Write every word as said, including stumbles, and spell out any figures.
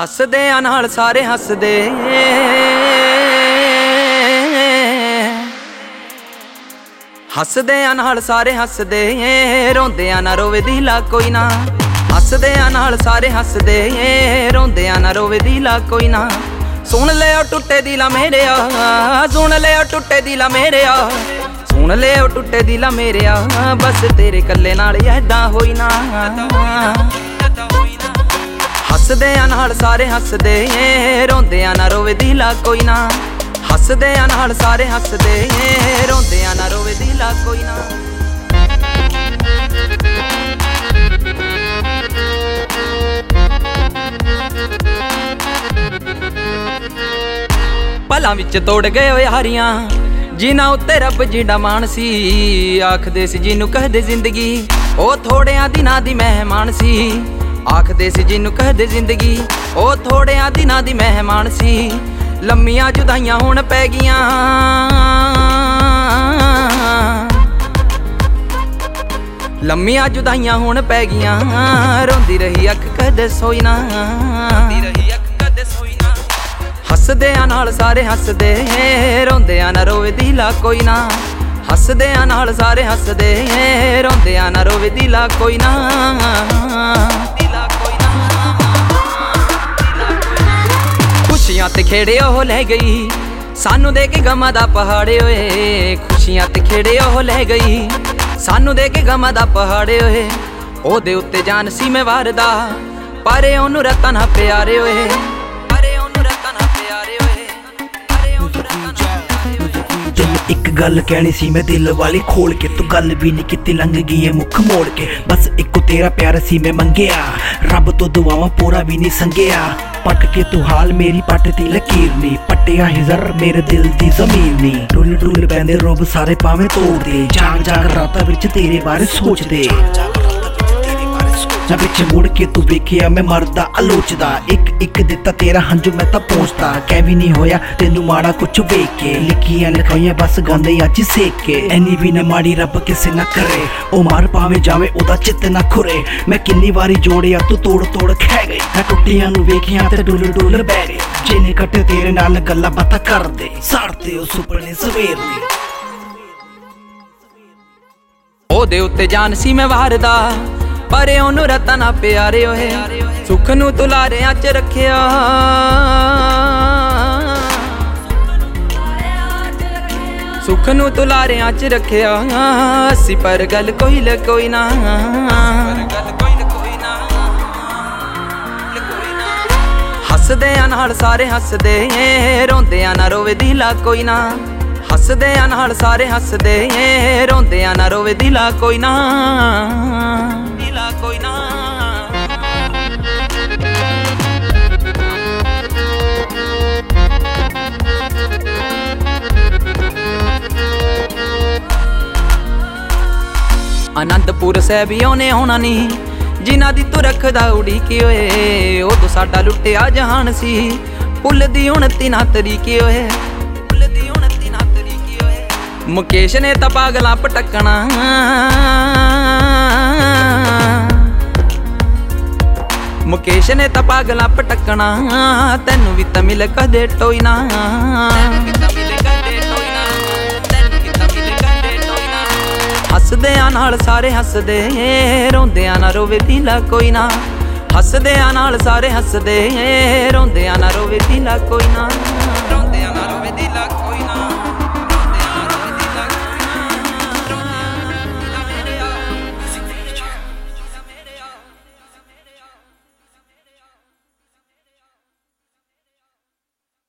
ਹੱਸਦਿਆਂ ਨਾਲ ਸਾਰੇ ਹੱਸਦੇ, ਹੱਸਦਿਆਂ ਨਾਲ ਸਾਰੇ ਹੱਸਦੇ, ਰੋਂਦਿਆਂ ਨਾ ਰੋਵੇ ਦਿਲਾ ਕੋਈ ਨਾ। ਹੱਸਦਿਆਂ ਨਾਲ ਸਾਰੇ ਹੱਸਦੇ, ਰੋਂਦਿਆਂ ਨਾ ਰੋਵੇ ਦਿਲਾ ਕੋਈ ਨਾ। ਸੁਣ ਲਿਓ ਟੁੱਟੇ ਦਿਲਾ ਮੇਰਿਆ, ਸੁਣ ਲਿਓ ਟੁੱਟੇ ਦਿਲਾ ਮੇਰਿਆ, ਸੁਣ ਲਿਓ ਟੁੱਟੇ ਦਿਲਾ ਮੇਰਿਆ, ਬਸ ਤੇਰੇ ਕੱਲੇ ਨਾਲ ਐਦਾਂ ਹੋਈ ਨਾ। ਹੱਸਦਿਆਂ ਨਾਲ ਸਾਰੇ ਹੱਸਦੇ, ਰੋਂਦਿਆਂ ਨਾ ਰੋਵੇ ਦਿਲਾ ਕੋਈ ਨਾ। ਹੱਸਦਿਆਂ ਨਾਲ ਸਾਰੇ ਹੱਸਦੇ, ਰੋਂਦਿਆਂ ਨਾ ਰੋਵੇ ਦਿਲਾ ਕੋਈ ਨਾ। ਪਲਾਂ ਵਿੱਚ ਤੋੜ ਗਏ ਓ ਯਾਰੀਆਂ, ਜਿਨ੍ਹਾਂ ਉੱਤੇ ਰੱਬ ਜਿੰਦਾ ਮਾਣ ਸੀ। ਆਖਦੇ ਸੀ ਜਿਹਨੂੰ ਕਹਦੇ ਜ਼ਿੰਦਗੀ, ਉਹ ਥੋੜਿਆਂ ਦਿਨਾਂ ਦੀ ਮਹਿਮਾਨ ਸੀ। ਆਖਦੇ ਸੀ ਜਿਹਨੂੰ ਕਹਦੇ ਜ਼ਿੰਦਗੀ, ਉਹ ਥੋੜਿਆਂ ਦਿਨਾਂ ਦੀ ਮਹਿਮਾਨ ਸੀ। ਲੰਮੀਆਂ ਜੁਦਾਈਆਂ ਹੁਣ ਪੈ ਗਈਆਂ, ਲੰਮੀਆਂ ਜੁਦਾਈਆਂ ਹੁਣ ਪੈ ਗਈਆਂ। ਰੋਂਦੀ ਰਹੀ ਅੱਖ ਕਦੇ ਸੋਈ ਨਾ, ਰੋਂਦੀ ਰਹੀ ਅੱਖ ਕਦੇ ਸੋਈ ਨਾ। ਹੱਸਦਿਆਂ ਨਾਲ ਸਾਰੇ ਹੱਸਦੇ, ਰੋਂਦਿਆਂ ਨਾ ਰੋਵੇ ਦਿਲਾ ਕੋਈ ਨਾ। ਹੱਸਦਿਆਂ ਨਾਲ ਸਾਰੇ ਹੱਸਦੇ, ਰੋਂਦਿਆਂ ਨਾ ਰੋਵੇ ਦਿਲਾ ਕੋਈ ਨਾ। ਖੁਸ਼ੀਆਂ ਤੇ ਖੇੜੇ ਉਹ ਲੈ ਗਈ, ਸਾਨੂੰ ਦੇ ਕੇ ਗਮਾਂ ਦਾ ਪਹਾੜ ਓਏ। ਖੁਸ਼ੀਆਂ ਤੇ ਖੇੜੇ ਉਹ ਲੈ ਗਈ, ਸਾਨੂੰ ਦੇ ਕੇ ਗਮਾਂ ਦਾ ਪਹਾੜ ਓਏ। ਉਹਦੇ ਉੱਤੇ ਜਾਨ ਸੀ ਮੈਂ ਵਾਰਦਾ, ਪਰ ਉਹਨੂੰ ਰਤਾ ਨਾ ਪਿਆਰੇ ਓਏ, ਪਰ ਉਹਨੂੰ ਰਤਾ ਨਾ ਪਿਆਰੇ ਓਏ, ਪਰ ਉਹਨੂੰ ਰਤਾ ਨਾ ਪਿਆਰੇ ਓਏ। ਤੈਨੂੰ ਇੱਕ ਗੱਲ ਕਹਿਣੀ ਸੀ ਮੈਂ ਦਿਲ ਵਾਲੀ ਖੋਲ ਕੇ, ਤੂੰ ਗੱਲ ਵੀ ਨਹੀਂ ਕੀਤੀ ਲੰਘ ਗਈ ਏ ਮੁੱਖ ਮੋੜ ਕੇ। ਬਸ ਇੱਕੋ ਤੇਰਾ ਪਿਆਰ ਸੀ ਮੈਂ ਮੰਗਿਆ, ਰੱਬ ਤੋਂ ਦੁਆਵਾਂ ਪੂਰਾ ਵੀ ਨਹੀਂ ਸੰਗਿਆ। ਪੱਟ ਕੇ ਤੂੰ ਹਾਲ ਮੇਰੀ ਪੱਟ ਦੀ ਲਕੀਰ ਨੀ, ਪੱਟਿਆ ਹੀ ਜ਼ਰ ਮੇਰੇ ਦਿਲ ਦੀ ਜ਼ਮੀਨ ਨੀ। ਡੁੱਲ ਡੁੱਲ ਪੈਂਦੇ ਰੋਬ ਸਾਰੇ ਪਾਵੇਂ ਤੋੜਦੇ, ਜਾਗ ਜਾਗ ਰਾਤਾਂ ਵਿੱਚ ਤੇਰੇ ਬਾਰੇ ਸੋਚਦੇ। ਨਾ ਪਿੱਛੇ ਮੁੜ ਕੇ ਤੂੰ ਵੇਖਿਆ ਮੈਂ ਮਰਦਾ ਆਲੋਚਦਾ, ਇੱਕ ਇੱਕ ਦਿੱਤਾ ਤੇਰਾ ਹੰਝੂ ਮੈਂ ਤਾਂ ਪਹੁੰਚਦਾ। ਕਹਿ ਵੀ ਨਹੀਂ ਹੋਇਆ ਤੈਨੂੰ ਮਾੜਾ ਕੁਛ ਵੇਖ ਕੇ, ਲਿਖੀਆਂ ਲਿਖਾਈਆਂ ਬਸ ਗਾਉਂਦੇ ਅੱਜ ਸੇਕ ਕੇ। ਐਨੀ ਵੀ ਨਾ ਮਾੜੀ ਰੱਬ ਕਿਸੇ ਨਾ ਕਰੇ, ਉਹ ਮਾਰ ਪਾਵੇ ਜਾਵੇ ਉਹਦਾ ਚਿੱਤ ਨਾ ਖੁਰੇ। ਮੈਂ ਕਿੰਨੀ ਵਾਰੀ ਜੋੜਿਆ ਤੂੰ ਤੋੜ ਤੋੜ ਖਹਿ ਗਈ, ਮੈਂ ਟੁੱਟੀਆਂ ਨੂੰ ਵੇਖਿਆ ਤੇ ਡੁੱਲ ਡੁੱਲ ਬਹਿ ਗਏ। ਜਿਹਨੇ ਕੱਟੇ ਤੇਰੇ ਨਾਲ ਗੱਲਾਂ ਬਾਤਾਂ ਕਰਦੇ, ਸਾੜਦੇ ਉਹ ਸੁਪਨੇ ਸਵੇਰ ਦੀ। ਉਹਦੇ ਉੱਤੇ ਜਾਨ ਸੀ ਮੈਂ ਵਾਰਦਾ, ਪਰ ਉਹਨੂੰ ਰਤਾ ਨਾ ਪਿਆਰੇ ਓਏ। ਸੁੱਖ ਨੂੰ ਤੂੰ ਲਾਰਿਆਂ ਚ ਰੱਖਿਆ, ਸੁੱਖ ਨੂੰ ਤੂੰ ਲਾਰਿਆਂ ਚ ਰੱਖਿਆ। ਅਸੀਂ ਪਰ ਗੱਲ ਕੋਈ ਲ ਕੋਈ ਨਾ, ਹੱਸਦਿਆਂ ਨਾਲ ਸਾਰੇ ਹੱਸਦੇ, ਰੋਂਦਿਆਂ ਨਾ ਰੋਵੇ ਦਿਲਾ ਕੋਈ ਨਾ। ਹੱਸਦਿਆਂ ਨਾਲ ਸਾਰੇ ਹੱਸਦੇ, ਰੋਂਦਿਆਂ ਨਾ ਰੋਵੇ ਦਿਲਾ ਕੋਈ ਨਾ, ਦਿਲਾ ਕੋਈ ਨਾ। ਅਨੰਦਪੁਰ ਸਾਹਿਬ ਉਹਨੇ ਆਉਣਾ ਨੀ, ਜਿਨ੍ਹਾਂ ਦੀ ਤੂੰ ਰੱਖਦਾ ਉਡੀਕ ਓਏ। ਉਦੋਂ ਸਾਡਾ ਲੁੱਟਿਆ ਜਹਾਨ ਸੀ, ਭੁੱਲਦੀ ਹੁਣ ਤਿੰਨਾਂ ਤਰੀਕੇ ਓਏ, ਭੁੱਲਦੀ ਹੁਣ ਤਿੰਨਾਂ ਤਰੀਕੇ ਓਏ। ਮੁਕੇਸ਼ ਨੇ ਤਾਂ ਪਾਗਲਾਂ ਪਟਕਣਾ, ਮੁਕੇਸ਼ ਨੇ ਤਾਂ ਪਾਗਲਾਂ ਪਟਕਣਾ। ਤੈਨੂੰ ਵੀ ਤਾਂ ਮਿਲ ਕਦੇ ਟੋਈ ਨਾ, ਤੈਨੂੰ ਵੀ ਤਾਂ ਮਿਲ ਕਦੇ ਟੋਈ ਨਾ, ਤੈਨੂੰ ਵੀ ਤਾਂ ਮਿਲ ਕਦੇ ਟੋਈ ਨਾ। ਹੱਸਦਿਆਂ ਨਾਲ ਸਾਰੇ ਹੱਸਦੇ, ਰੋਂਦਿਆਂ ਨਾ ਰੋਵੇ ਦਿਲਾ ਕੋਈ ਨਾ। ਹੱਸਦਿਆਂ ਨਾਲ ਸਾਰੇ ਹੱਸਦੇ, ਰੋਂਦਿਆਂ ਨਾ ਰੋਵੇ ਦਿਲਾ ਕੋਈ ਨਾ, ਰੋਂਦਿਆਂ ਨਾ ਰੋਵੇ ਦਿਲਾ ਕੋਈ ਨਾ।